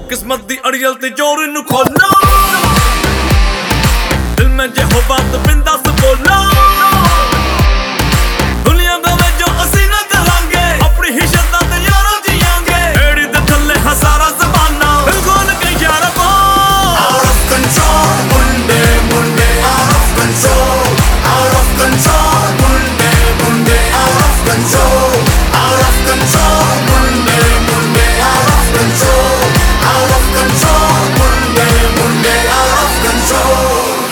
किस्मत दी अड़ियल ते जोर नू खोलो, दिल में जे हो बात बिंदास बोलो। दुनिया गवे जो असी ना करांगे, अपनी ही शर्तां ते यारों जियांगे। एड़ी दे थल्ले हजारा ज़माना, दिल खोल के यारा को। Out of control, Munde Munde out of control, out of control, Munde Munde out of control, out of control, Munde Munde out of control, out of control, Munde Munde out of control.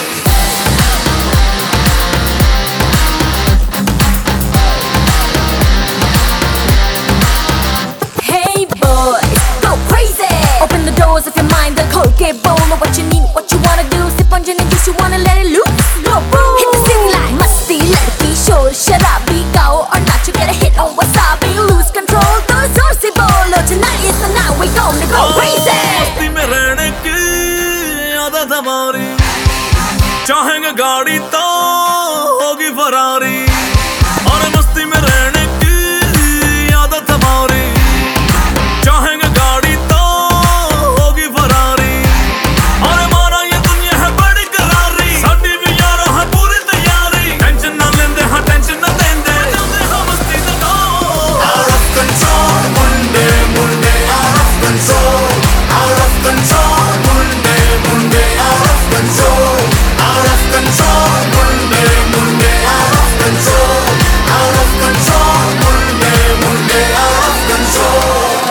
Hey boys, go crazy. Open the doors of your mind, the cold get bold. Know what you need, what you wanna do. Sip on gin and juice, you wanna let it loose. Go boom. Hit the city like musty, ladki, shor, sharabi, gao or not, you get a hit on wasabi. Lose control, the zorsy bolo. Tonight is the night we gonna go crazy. मस्ती में रहने की आदत हमारी, चाहेंगे गाड़ी तो होगी फरारी। और मस्ती में रहने की आदत हमारी, चाहेंगे गाड़ी तो होगी फरारी। और हमारा ये दुनिया है बड़ी करारी, साडी भी यारा है पूरी तैयारी। टेंशन ना लेंदे, हाँ टेंशन ना देंदे, जाते हम मस्ती से दो। Out of control, Munde Munde out of control, out of control, Munde Munde out of control, out of control, Munde Munde out of control, out of control, Munde Munde out of control.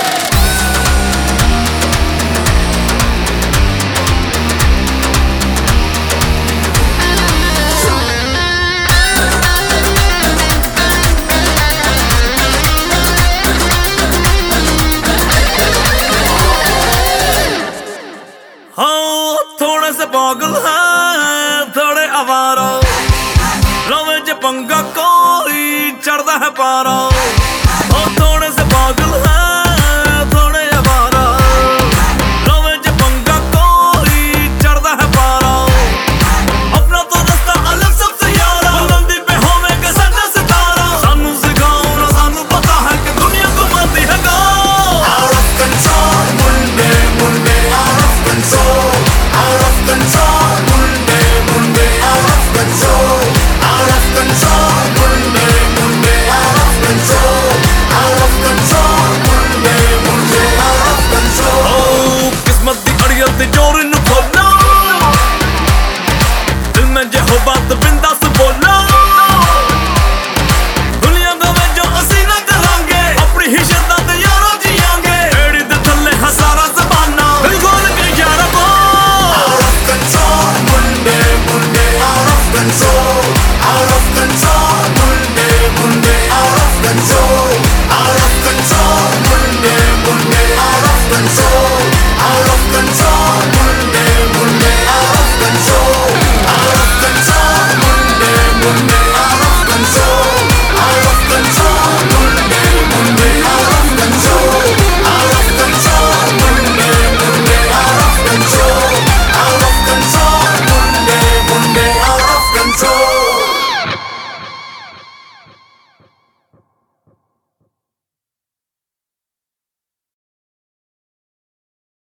हाँ थोड़े से पागल हैं, थोड़े आवारा, रवे च पंगा कोई चढ़दा है पारा।